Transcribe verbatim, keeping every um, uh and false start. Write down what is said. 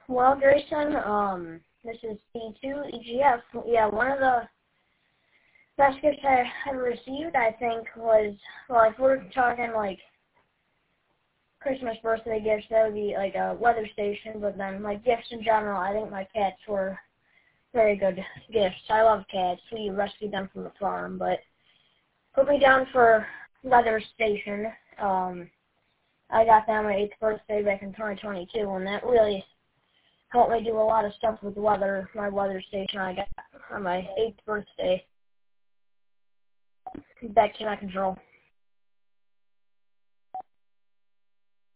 Well, Grayson, um, this is B two E G F. Yeah, one of the best gifts I ever received, I think, was, well, if we're talking, like, Christmas, birthday gifts, that would be, like, a weather station, but then, like, gifts in general, I think my cats were very good gifts. I love cats. We rescued them from the farm, but put me down for weather station. Um, I got that on my eighth birthday back in twenty twenty-two, and that really helped me do a lot of stuff with the weather. My weather station I got on my eighth birthday. Back to my control.